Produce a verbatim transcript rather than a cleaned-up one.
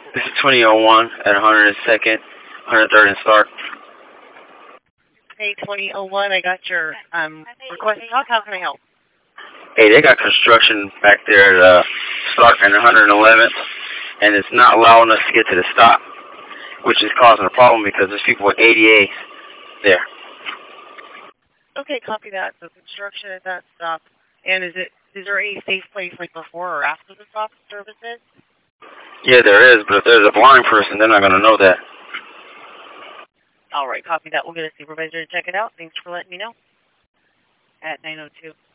This is twenty oh one at one hundred second, one hundred third and Stark. Hey, twenty oh one, I got your um, request to talk. How can I help? Hey, they got construction back there at uh, Stark and one hundred eleventh, and it's not allowing us to get to the stop, which is causing a problem because there's people with A D As there. Okay, copy that. So construction at that stop. And is it is there any safe place like before or after the stop services? Yeah, there is, but if there's a blind person, they're not going to know that. All right, copy that. We'll get a supervisor to check it out. Thanks for letting me know. At nine oh two.